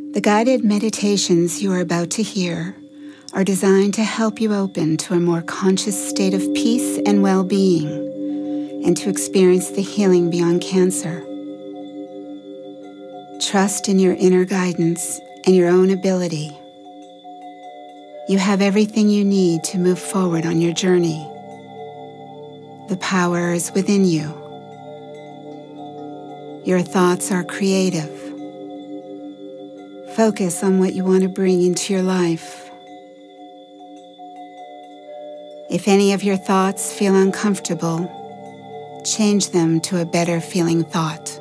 The guided meditations you are about to hear are designed to help you open to a more conscious state of peace and well-being, and to experience the healing beyond cancer. Trust in your inner guidance and your own ability. You have everything you need to move forward on your journey. The power is within you. Your thoughts are creative. Focus on what you want to bring into your life. If any of your thoughts feel uncomfortable, change them to a better feeling thought.